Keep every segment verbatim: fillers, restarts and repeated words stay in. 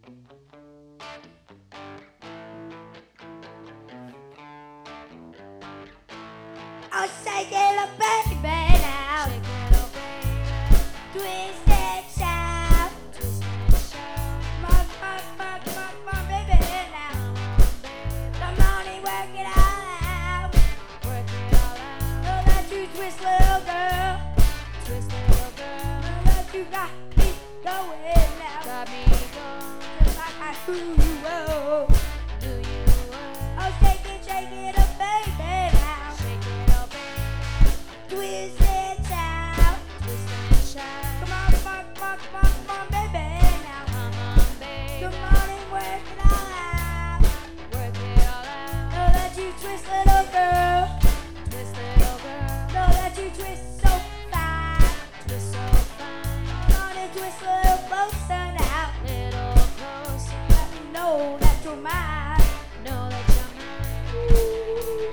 I'll shake it up, baby, now. Shake it up, baby. Twist and shout. Twist and shout. Mark, mark, mark, mark, mark, baby, now. Come on and work it all out. Work it all out. Know that you twist, little girl. Twist, little girl. Know that you got me going now. Got me going. Just like I do, oh. Do you uh, Oh, shake it, shake it up, baby, now. shake it up, baby? Twist and shout. Twist and shout. Come on, mark, mark, mark, mark, baby, now. Come on, baby. Come on and work it all out. Work it all out. Know that you twist, little girl. Twist, little girl. Know that you twist so fine. Twist so fine. Come on and twist a little closer now. Little closer. Let me know that you're mine. Know that you're mine.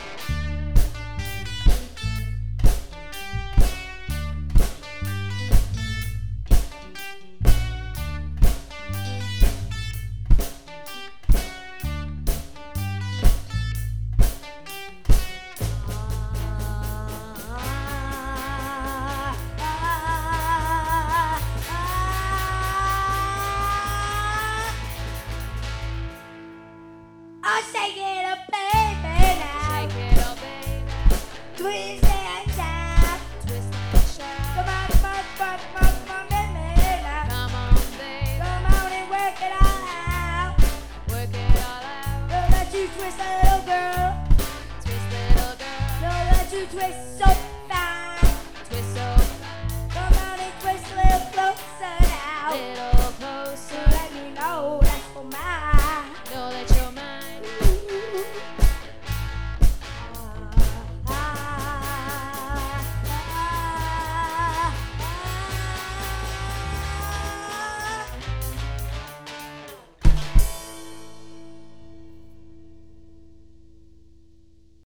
Ah, ah, ah. I'll shake it up, baby, now. Shake it up, baby. Twist and shout. Twist and shout. Come on, mark, mark, mark, mark, baby, now. Come on, baby. Come on and work it all out. Work it all out. Know that you twist, little girl. Twist, little girl. Know that you twist so fine. Twist so Come on and twist a little closer now. little So closer. let me know that's for mine.